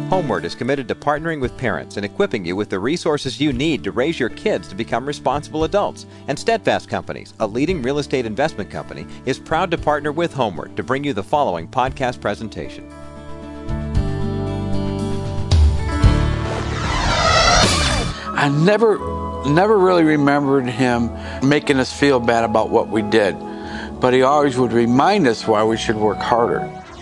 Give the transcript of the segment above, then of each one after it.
Homeward is committed to partnering with parents and equipping you with the resources you need to raise your kids to become responsible adults. And Steadfast Companies, a leading real estate investment company, is proud to partner with Homeward to bring you the following podcast presentation. I never really remembered him making us feel bad about what we did, but he always would remind us why we should work harder.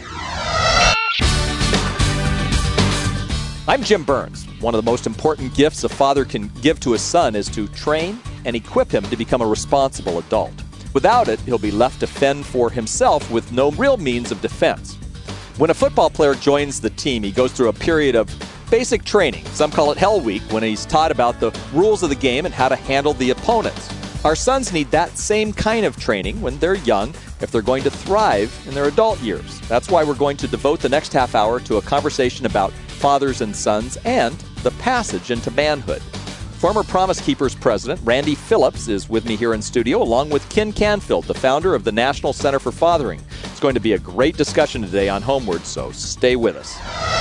I'm Jim Burns. One of the most important gifts a father can give to his son is to train and equip him to become a responsible adult. Without it, he'll be left to fend for himself with no real means of defense. When a football player joins the team, he goes through a period of basic training. Some call it Hell Week, when he's taught about the rules of the game and how to handle the opponents. Our sons need that same kind of training when they're young if they're going to thrive in their adult years. That's why we're going to devote the next half hour to a conversation about fathers and sons and the passage into manhood. Former Promise Keepers president Randy Phillips is with me here in studio, along with Ken Canfield, the founder of the National Center for Fathering. It's going to be a great discussion today on Homeward, so stay with us.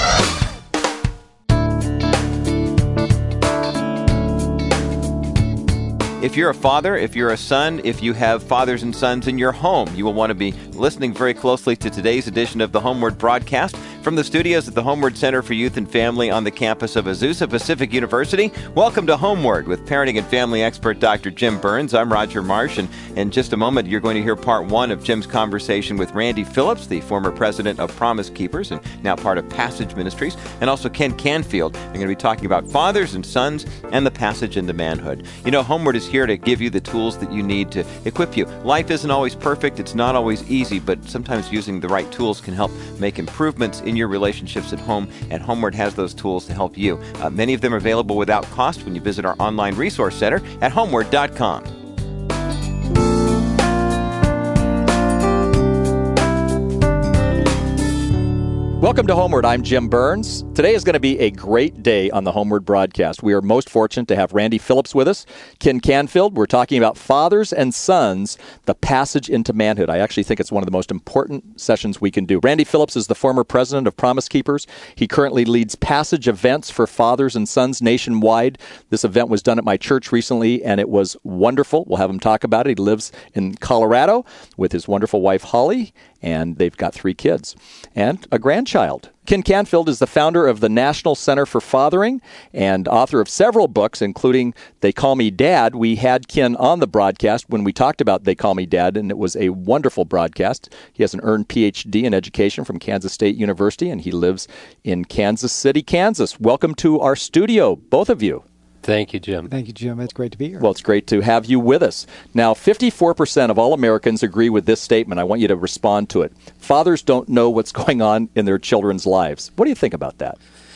If you're a father, if you're a son, if you have fathers and sons in your home, you will want to be listening very closely to today's edition of the Homeward broadcast from the studios at the Homeward Center for Youth and Family on the campus of Azusa Pacific University. Welcome to Homeward with parenting and family expert Dr. Jim Burns. I'm Roger Marsh, and in just a moment you're going to hear part one of Jim's conversation with Randy Phillips, the former president of Promise Keepers and now part of Passage Ministries, and also Ken Canfield. We're going to be talking about fathers and sons and the passage into manhood. You know, Homeward is here to give you the tools that you need to equip you. Life isn't always perfect. It's not always easy, but sometimes using the right tools can help make improvements in your relationships at home, and Homeward has those tools to help you. Many of them are available without cost when you visit our online resource center at homeward.com. Welcome to Homeward. I'm Jim Burns. Today is going to be a great day on the Homeward broadcast. We are most fortunate to have Randy Phillips with us. Ken Canfield. We're talking about fathers and sons, the passage into manhood. I actually think it's one of the most important sessions we can do. Randy Phillips is the former president of Promise Keepers. He currently leads passage events for fathers and sons nationwide. This event was done at my church recently, and it was wonderful. We'll have him talk about it. He lives in Colorado with his wonderful wife, Holly, and they've got 3 kids and a grandchild. Ken Canfield is the founder of the National Center for Fathering and author of several books, including They Call Me Dad. We had Ken on the broadcast when we talked about They Call Me Dad, and it was a wonderful broadcast. He has an earned Ph.D. in education from Kansas State University, and he lives in Kansas City, Kansas. Welcome to our studio, both of you. Thank you, Jim. Thank you, Jim. It's great to be here. Well, it's great to have you with us. Now, 54% of all Americans agree with this statement. I want you to respond to it. Fathers don't know what's going on in their children's lives. What do you think about that?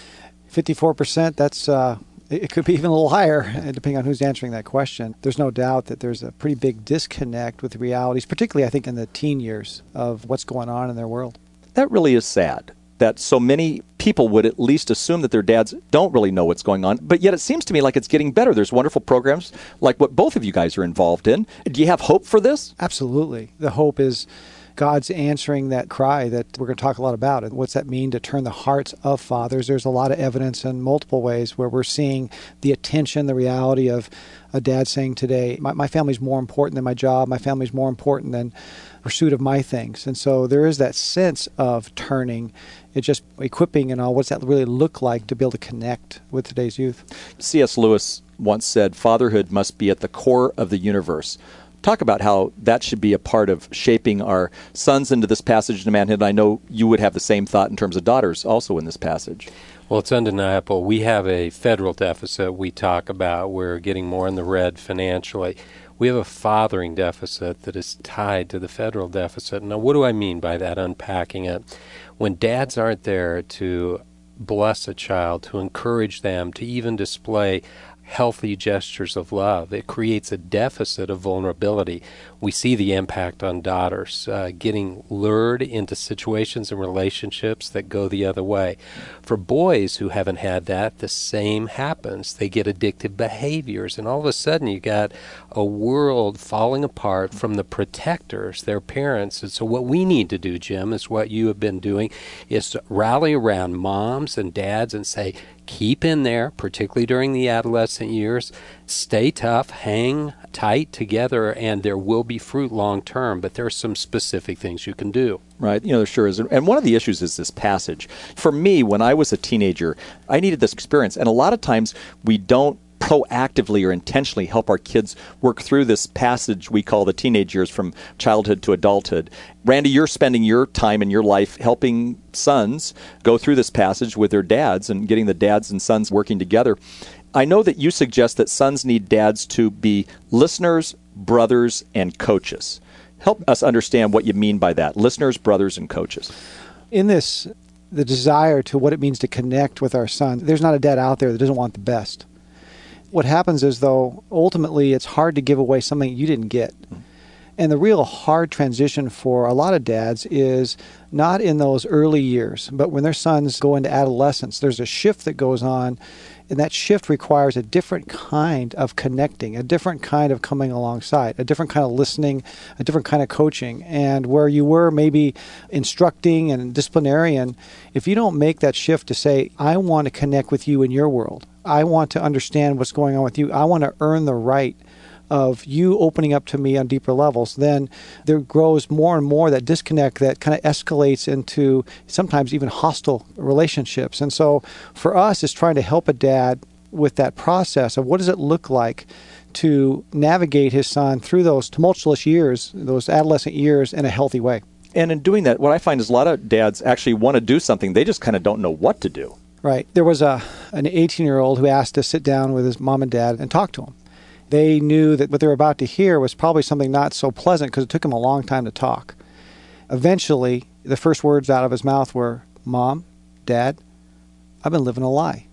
54%, that's it could be even a little higher, depending on who's answering that question. There's no doubt that there's a pretty big disconnect with the realities, particularly, I think, in the teen years of what's going on in their world. That really is sad, that so many people would at least assume that their dads don't really know what's going on. But yet it seems to me like it's getting better. There's wonderful programs like what both of you guys are involved in. Do you have hope for this? Absolutely. The hope is God's answering that cry that we're going to talk a lot about. And what's that mean to turn the hearts of fathers? There's a lot of evidence in multiple ways where we're seeing the attention, the reality of a dad saying today, my family's more important than my job. My family's more important than pursuit of my things. And so there is that sense of turning. It's just equipping and all. What's that really look like to be able to connect with today's youth? C.S. Lewis once said, fatherhood must be at the core of the universe. Talk about how that should be a part of shaping our sons into this passage into manhood. I know you would have the same thought in terms of daughters also in this passage. Well, it's undeniable. We have a federal deficit we talk about. We're getting more in the red financially. We have a fathering deficit that is tied to the federal deficit. Now, what do I mean by that, unpacking it? When dads aren't there to bless a child, to encourage them, to even display healthy gestures of love. It creates a deficit of vulnerability. We see the impact on daughters getting lured into situations and relationships that go the other way. For boys who haven't had that, the same happens. They get addictive behaviors, and all of a sudden you got a world falling apart from the protectors, their parents. And so what we need to do, Jim, is what you have been doing, is to rally around moms and dads and say, keep in there, particularly during the adolescent years. Stay tough, hang tight together, and there will be fruit long term, but there are some specific things you can do. Right, there sure is. And one of the issues is this passage. For me, when I was a teenager, I needed this experience. And a lot of times we don't proactively or intentionally help our kids work through this passage we call the teenage years from childhood to adulthood. Randy, you're spending your time in your life helping sons go through this passage with their dads and getting the dads and sons working together. I know that you suggest that sons need dads to be listeners, brothers, and coaches. Help us understand what you mean by that. Listeners, brothers, and coaches. In this, the desire to what it means to connect with our sons, there's not a dad out there that doesn't want the best. What happens is, though, ultimately it's hard to give away something you didn't get. And the real hard transition for a lot of dads is not in those early years, but when their sons go into adolescence, there's a shift that goes on, and that shift requires a different kind of connecting, a different kind of coming alongside, a different kind of listening, a different kind of coaching. And where you were maybe instructing and disciplinarian, if you don't make that shift to say, I want to connect with you in your world, I want to understand what's going on with you, I want to earn the right of you opening up to me on deeper levels, then there grows more and more that disconnect that kind of escalates into sometimes even hostile relationships. And so for us, it's trying to help a dad with that process of what does it look like to navigate his son through those tumultuous years, those adolescent years, in a healthy way. And in doing that, what I find is a lot of dads actually want to do something. They just kind of don't know what to do. Right. There was an 18-year-old who asked to sit down with his mom and dad and talk to him. They knew that what they were about to hear was probably something not so pleasant because it took him a long time to talk. Eventually, the first words out of his mouth were, Mom, Dad, I've been living a lie.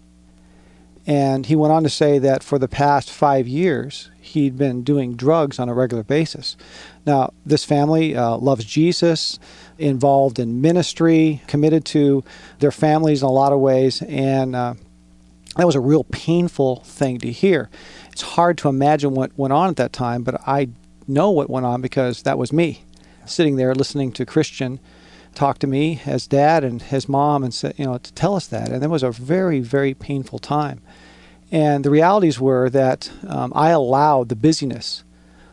And he went on to say that for the past 5 years, he'd been doing drugs on a regular basis. Now, this family loves Jesus, involved in ministry, committed to their families in a lot of ways, and that was a real painful thing to hear. It's hard to imagine what went on at that time, but I know what went on because that was me, sitting there listening to Christian talk to me as dad and his mom and say, to tell us that. And it was a very, very painful time. And the realities were that I allowed the busyness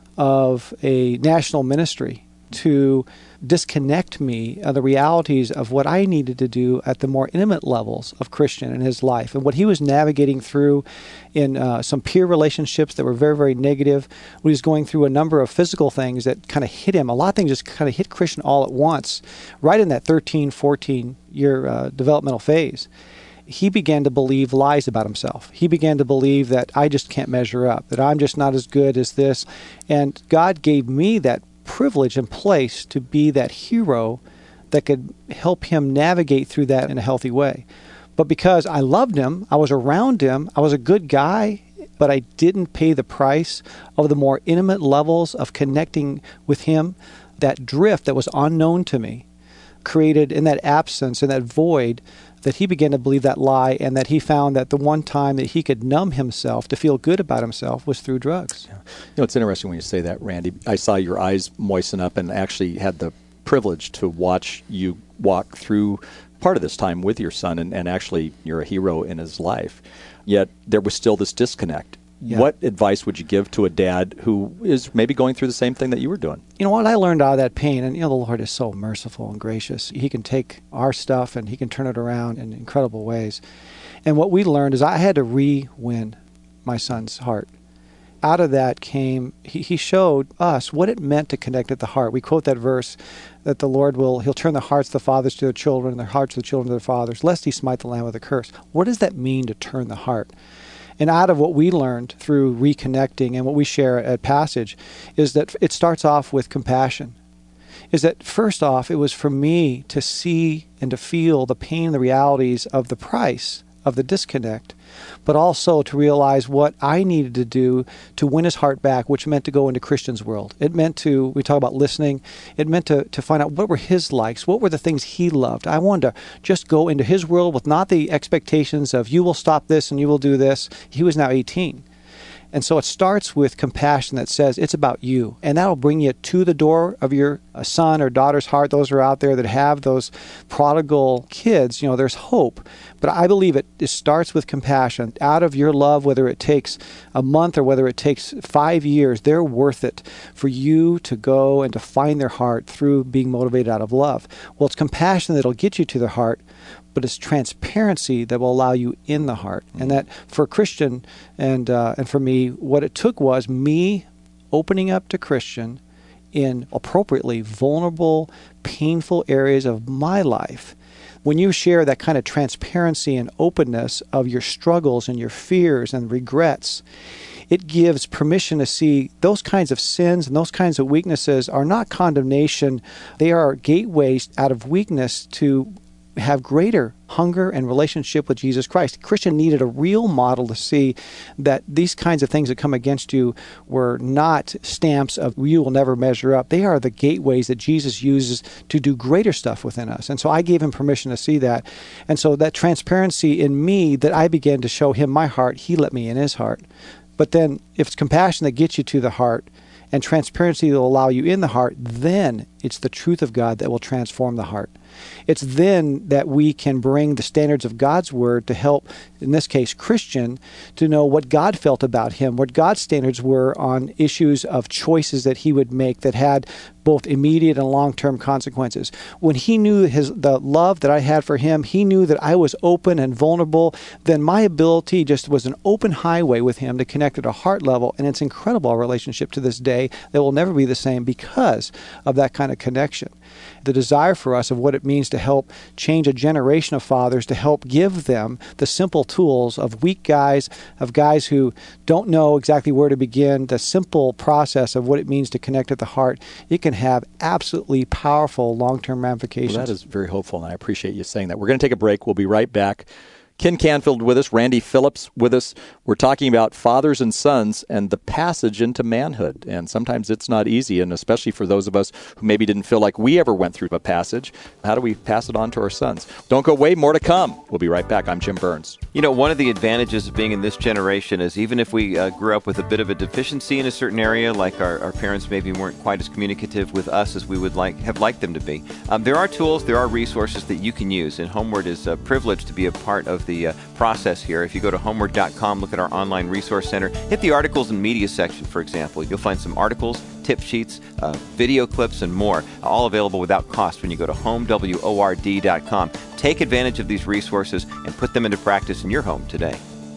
of a national ministry to disconnect me of the realities of what I needed to do at the more intimate levels of Christian in his life. And what he was navigating through in some peer relationships that were very, very negative. He was going through a number of physical things that kind of hit him. A lot of things just kind of hit Christian all at once, right in that 13, 14-year developmental phase. He began to believe lies about himself. He began to believe that I just can't measure up, that I'm just not as good as this. And God gave me that privilege and place to be that hero that could help him navigate through that in a healthy way. But because I loved him, I was around him, I was a good guy, but I didn't pay the price of the more intimate levels of connecting with him. That drift that was unknown to me created in that absence, in that void, that he began to believe that lie, and that he found that the one time that he could numb himself to feel good about himself was through drugs. Yeah. It's interesting when you say that, Randy. I saw your eyes moisten up and actually had the privilege to watch you walk through part of this time with your son, and actually you're a hero in his life. Yet there was still this disconnect. Yeah. What advice would you give to a dad who is maybe going through the same thing that you were doing? You know what? I learned out of that pain, and the Lord is so merciful and gracious. He can take our stuff and he can turn it around in incredible ways. And what we learned is I had to re-win my son's heart. Out of that came, he showed us what it meant to connect at the heart. We quote that verse that the Lord he'll turn the hearts of the fathers to their children and their hearts of the children to their fathers, lest he smite the land with a curse. What does that mean to turn the heart? And out of what we learned through reconnecting and what we share at Passage is that it starts off with compassion. Is that first off, it was for me to see and to feel the pain and the realities of the price of the disconnect, but also to realize what I needed to do to win his heart back, which meant to go into Christian's world. It meant to, we talk about listening, it meant to find out what were his likes, what were the things he loved. I wanted to just go into his world with not the expectations of you will stop this and you will do this. He was now 18. And so it starts with compassion that says it's about you. And that'll bring you to the door of your son or daughter's heart. Those are out there that have those prodigal kids. You know, there's hope. But I believe it starts with compassion. Out of your love, whether it takes a month or whether it takes 5 years, they're worth it for you to go and to find their heart through being motivated out of love. Well, it's compassion that'll get you to their heart, but it's transparency that will allow you in the heart. And that for a Christian and for me, what it took was me opening up to Christian in appropriately vulnerable, painful areas of my life. When you share that kind of transparency and openness of your struggles and your fears and regrets, it gives permission to see those kinds of sins and those kinds of weaknesses are not condemnation. They are gateways out of weakness to have greater hunger and relationship with Jesus Christ. Christian needed a real model to see that these kinds of things that come against you were not stamps of you will never measure up. They are the gateways that Jesus uses to do greater stuff within us. And so I gave him permission to see that. And so that transparency in me that I began to show him my heart, he let me in his heart. But then if it's compassion that gets you to the heart and transparency that will allow you in the heart, then it's the truth of God that will transform the heart. It's then that we can bring the standards of God's Word to help, in this case, Christian, to know what God felt about him, what God's standards were on issues of choices that he would make that had both immediate and long-term consequences. When he knew the love that I had for him, he knew that I was open and vulnerable, then my ability just was an open highway with him to connect at a heart level, and it's incredible, our relationship to this day that will never be the same because of that kind of connection. The desire for us of what it means to help change a generation of fathers, to help give them the simple tools of weak guys, of guys who don't know exactly where to begin, the simple process of what it means to connect at the heart, it can have absolutely powerful long-term ramifications. Well, that is very hopeful, and I appreciate you saying that. We're going to take a break. We'll be right back. Ken Canfield with us, Randy Phillips with us. We're talking about fathers and sons and the passage into manhood. And sometimes it's not easy, and especially for those of us who maybe didn't feel like we ever went through a passage. How do we pass it on to our sons? Don't go away, more to come. We'll be right back. I'm Jim Burns. You know, one of the advantages of being in this generation is even if we grew up with a bit of a deficiency in a certain area, like our parents maybe weren't quite as communicative with us as we would have liked them to be, there are tools, there are resources that you can use, and Homeward is privileged to be a part of the process here. If you go to homeward.com, look at our online resource center, hit the articles and media section, for example. You'll find some articles, tip sheets, video clips, and more, all available without cost when you go to homeword.com. Take advantage of these resources and put them into practice in your home today.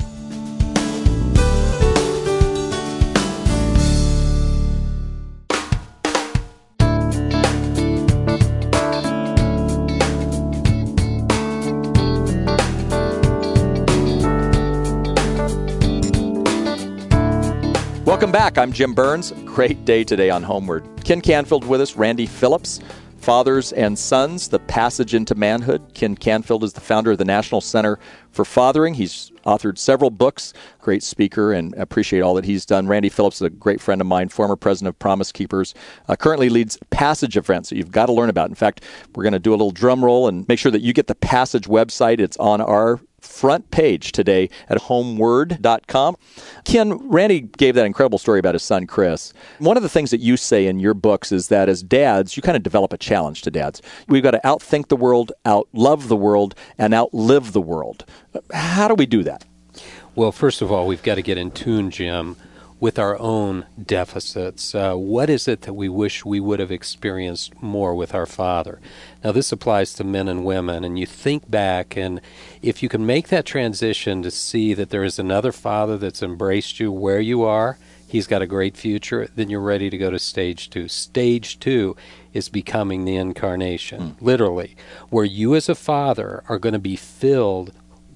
Welcome back. I'm Jim Burns. Great day today on Homeward. Ken Canfield with us, Randy Phillips, Fathers and Sons, The Passage into Manhood. Ken Canfield is the founder of the National Center for Fathering. He's authored several books, great speaker, and appreciate all that he's done. Randy Phillips is a great friend of mine, former president of Promise Keepers, currently leads Passage events that you've got to learn about. In fact, we're going to do a little drum roll and make sure that you get the Passage website. It's on our front page today at homeword.com. Ken, Randy gave that incredible story about his son, Chris. One of the things that you say in your books is that as dads, you kind of develop a challenge to dads. We've got to outthink the world, outlove the world, and outlive the world. How do we do that? Well, first of all, we've got to get in tune, Jim, with our own deficits. What is it that we wish we would have experienced more with our father? Now, this applies to men and women, and you think back, and if you can make that transition to see that there is another father that's embraced you where you are, he's got a great future, then you're ready to go to stage 2. Stage 2 is becoming the incarnation, literally, where you as a father are going to be filled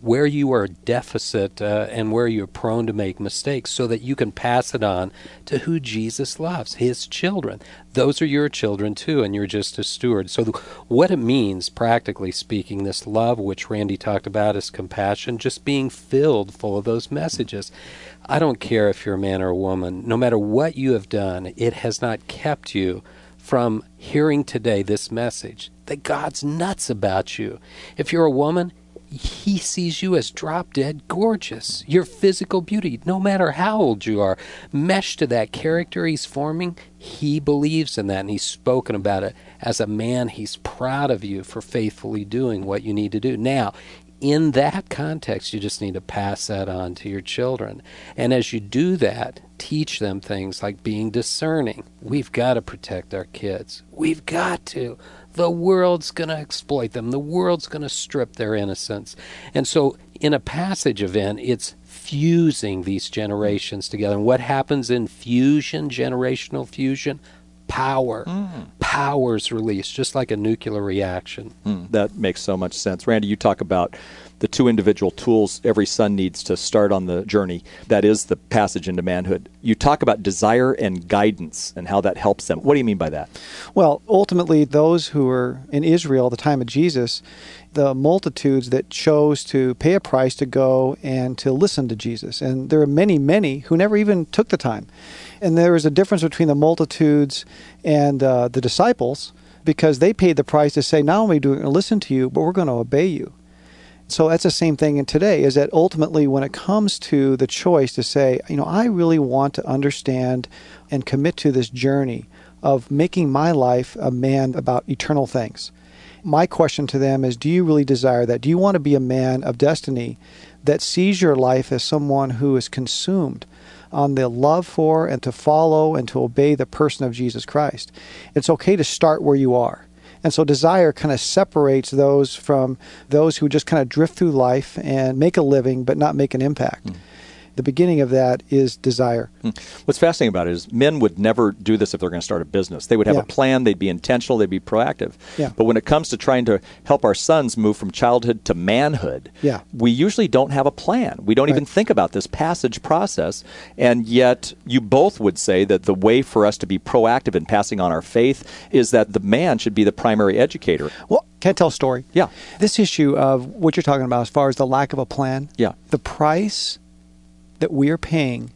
where you are deficit and where you're prone to make mistakes so that you can pass it on to who Jesus loves, his children. Those are your children too, and you're just a steward. So what it means, practically speaking, this love, which Randy talked about, is compassion, just being filled full of those messages. I don't care if you're a man or a woman. No matter what you have done, it has not kept you from hearing today this message, that God's nuts about you. If you're a woman, he sees you as drop-dead gorgeous. Your physical beauty, no matter how old you are, meshed to that character he's forming, he believes in that, and he's spoken about it. As a man, he's proud of you for faithfully doing what you need to do. Now, in that context, you just need to pass that on to your children. And as you do that, teach them things like being discerning. We've got to protect our kids. We've got to. The world's going to exploit them. The world's going to strip their innocence. And so in a passage event, it's fusing these generations together. And what happens in fusion, generational fusion? Power. Power's released, just like a nuclear reaction. That makes so much sense. Randy, you talk about the two individual tools every son needs to start on the journey. That is the passage into manhood. You talk about desire and guidance and how that helps them. What do you mean by that? Well, ultimately, those who were in Israel at the time of Jesus, the multitudes that chose to pay a price to go and to listen to Jesus. And there are many, many who never even took the time. And there is a difference between the multitudes and the disciples, because they paid the price to say, not only do we going to listen to you, but we're going to obey you. So that's the same thing in today, is that ultimately when it comes to the choice to say, I really want to understand and commit to this journey of making my life a man about eternal things. My question to them is, do you really desire that? Do you want to be a man of destiny that sees your life as someone who is consumed on the love for and to follow and to obey the person of Jesus Christ? It's okay to start where you are. And so desire kind of separates those from those who just kind of drift through life and make a living but not make an impact. The beginning of that is desire. What's fascinating about it is men would never do this if they're going to start a business. They would have a plan, they'd be intentional, they'd be proactive. But when it comes to trying to help our sons move from childhood to manhood, we usually don't have a plan. We don't even think about this passage process. And yet you both would say that the way for us to be proactive in passing on our faith is that the man should be the primary educator. Well, can I tell a story? Yeah. This issue of what you're talking about as far as the lack of a plan, the price that we are paying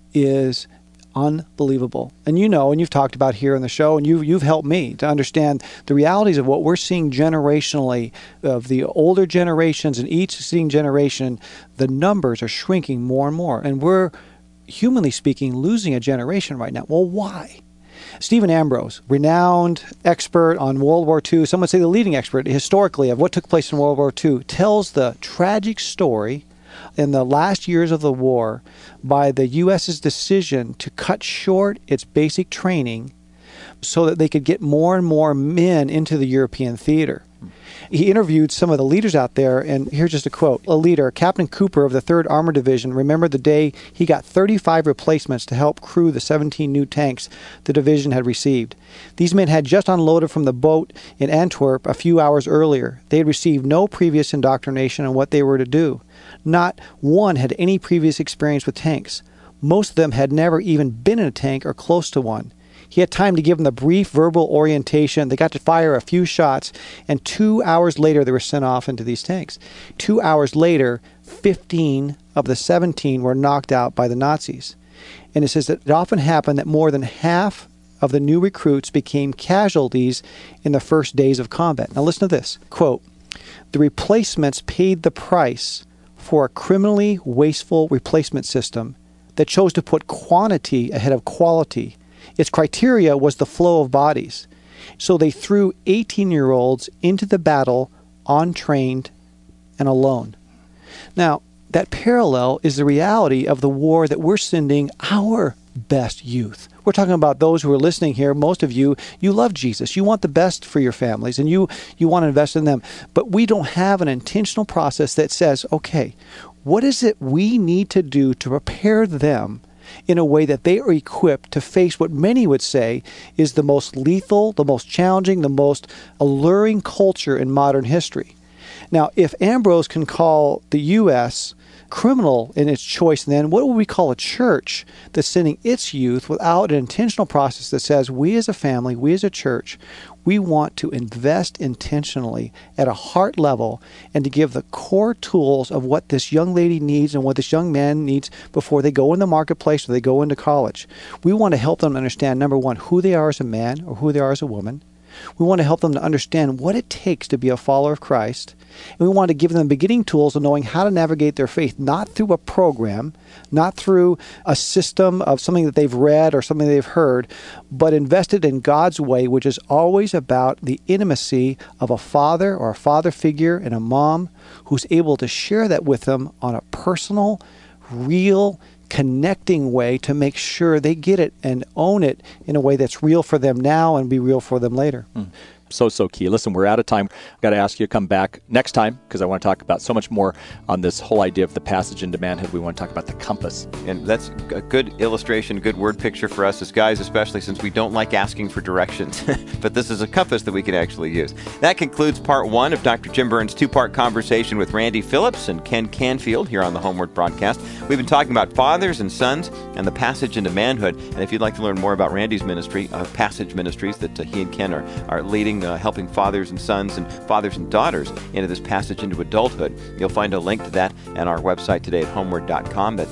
is unbelievable. And and you've talked about here on the show, and you've helped me to understand the realities of what we're seeing generationally of the older generations, and each succeeding generation, the numbers are shrinking more and more. And we're, humanly speaking, losing a generation right now. Well, why? Stephen Ambrose, renowned expert on World War II, some would say the leading expert historically of what took place in World War II, tells the tragic story in the last years of the war by the U.S.'s decision to cut short its basic training so that they could get more and more men into the European theater. He interviewed some of the leaders out there, and here's just a quote. A leader, Captain Cooper of the 3rd Armored Division, remembered the day he got 35 replacements to help crew the 17 new tanks the division had received. These men had just unloaded from the boat in Antwerp a few hours earlier. They had received no previous indoctrination on what they were to do. Not one had any previous experience with tanks. Most of them had never even been in a tank or close to one. He had time to give them the brief verbal orientation. They got to fire a few shots, and 2 hours later they were sent off into these tanks. 2 hours later, 15 of the 17 were knocked out by the Nazis. And it says that it often happened that more than half of the new recruits became casualties in the first days of combat. Now listen to this. Quote, "The replacements paid the price for a criminally wasteful replacement system that chose to put quantity ahead of quality. Its criteria was the flow of bodies. So they threw 18-year-olds into the battle untrained and alone." Now, that parallel is the reality of the war that we're sending our best youth. We're talking about those who are listening here. Most of you love Jesus. You want the best for your families, and you want to invest in them. But we don't have an intentional process that says, okay, what is it we need to do to prepare them in a way that they are equipped to face what many would say is the most lethal, the most challenging, the most alluring culture in modern history. Now, if Ambrose can call the U.S. criminal in its choice, then what would we call a church that's sending its youth without an intentional process that says, we as a family, we as a church, we want to invest intentionally at a heart level and to give the core tools of what this young lady needs and what this young man needs before they go in the marketplace or they go into college. We want to help them understand, number one, who they are as a man or who they are as a woman. We want to help them to understand what it takes to be a follower of Christ. And we want to give them beginning tools of knowing how to navigate their faith, not through a program, not through a system of something that they've read or something they've heard, but invested in God's way, which is always about the intimacy of a father or a father figure and a mom who's able to share that with them on a personal, real, connecting way to make sure they get it and own it in a way that's real for them now and be real for them later. So key. Listen, we're out of time. I've got to ask you to come back next time because I want to talk about so much more on this whole idea of the passage into manhood. We want to talk about the compass. And that's a good illustration, a good word picture for us as guys, especially since we don't like asking for directions. But this is a compass that we can actually use. That concludes part one of Dr. Jim Burns' two-part conversation with Randy Phillips and Ken Canfield here on the Homeward broadcast. We've been talking about fathers and sons and the passage into manhood. And if you'd like to learn more about Randy's ministry, Passage Ministries, that he and Ken are leading, helping fathers and sons and fathers and daughters into this passage into adulthood. You'll find a link to that on our website today at homeward.com. That's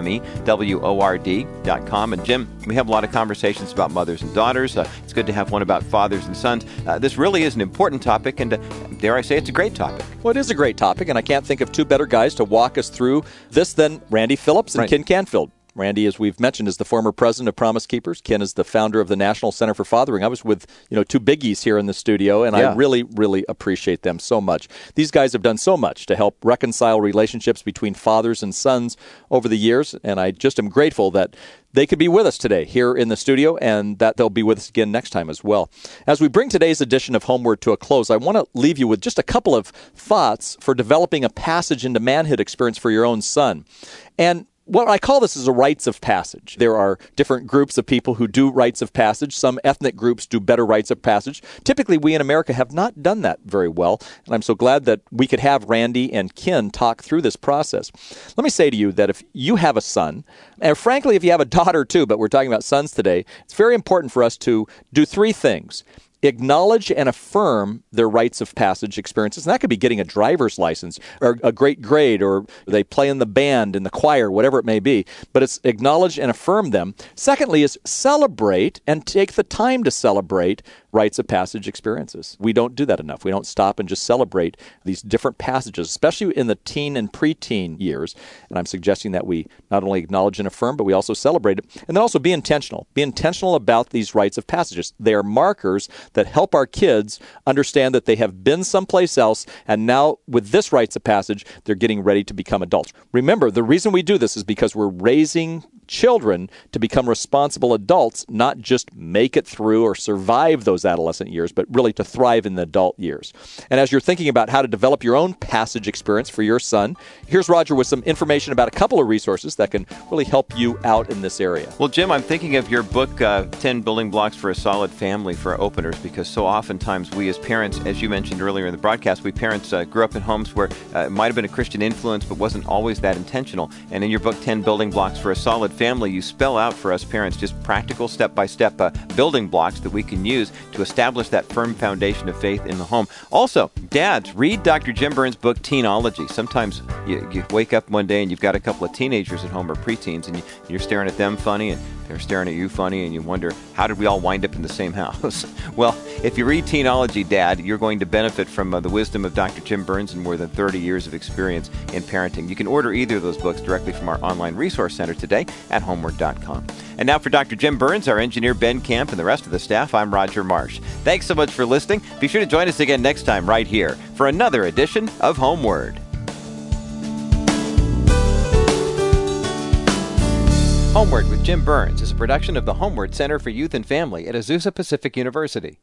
HOMEWORD.com. And Jim, we have a lot of conversations about mothers and daughters. It's good to have one about fathers and sons. This really is an important topic, and dare I say, it's a great topic. Well, it is a great topic, and I can't think of two better guys to walk us through this than Randy Phillips and Ken Canfield. Randy, as we've mentioned, is the former president of Promise Keepers. Ken is the founder of the National Center for Fathering. I was with, two biggies here in the studio, and I really, really appreciate them so much. These guys have done so much to help reconcile relationships between fathers and sons over the years, and I just am grateful that they could be with us today here in the studio and that they'll be with us again next time as well. As we bring today's edition of Homeward to a close, I want to leave you with just a couple of thoughts for developing a passage into manhood experience for your own son. And what I call this is a rites of passage. There are different groups of people who do rites of passage. Some ethnic groups do better rites of passage. Typically, we in America have not done that very well, and I'm so glad that we could have Randy and Ken talk through this process. Let me say to you that if you have a son, and frankly, if you have a daughter too, but we're talking about sons today, it's very important for us to do three things. Acknowledge and affirm their rites of passage experiences. And that could be getting a driver's license or a great grade, or they play in the band, in the choir, whatever it may be. But it's acknowledge and affirm them. Secondly is celebrate and take the time to celebrate rites of passage experiences. We don't do that enough. We don't stop and just celebrate these different passages, especially in the teen and preteen years. And I'm suggesting that we not only acknowledge and affirm, but we also celebrate it. And then also be intentional. Be intentional about these rites of passages. They are markers that help our kids understand that they have been someplace else, and now with this rites of passage, they're getting ready to become adults. Remember, the reason we do this is because we're raising children to become responsible adults, not just make it through or survive those adolescent years, but really to thrive in the adult years. And as you're thinking about how to develop your own passage experience for your son, here's Roger with some information about a couple of resources that can really help you out in this area. Well, Jim, I'm thinking of your book, 10 Building Blocks for a Solid Family, for openers, because so oftentimes we as parents, as you mentioned earlier in the broadcast, we parents grew up in homes where it might have been a Christian influence, but wasn't always that intentional. And in your book, 10 Building Blocks for a Solid Family, you spell out for us parents just practical step-by-step building blocks that we can use to establish that firm foundation of faith in the home. Also, dads, read Dr. Jim Burns' book, Teenology. Sometimes you wake up one day and you've got a couple of teenagers at home or preteens, and you're staring at them funny, and they're staring at you funny, and you wonder, how did we all wind up in the same house? Well, if you read Teenology, Dad, you're going to benefit from the wisdom of Dr. Jim Burns and more than 30 years of experience in parenting. You can order either of those books directly from our online resource center today at homeward.com. And now for Dr. Jim Burns, our engineer Ben Camp, and the rest of the staff, I'm Roger Marsh. Thanks so much for listening. Be sure to join us again next time right here for another edition of Homeward. Homeward with Jim Burns is a production of the Homeward Center for Youth and Family at Azusa Pacific University.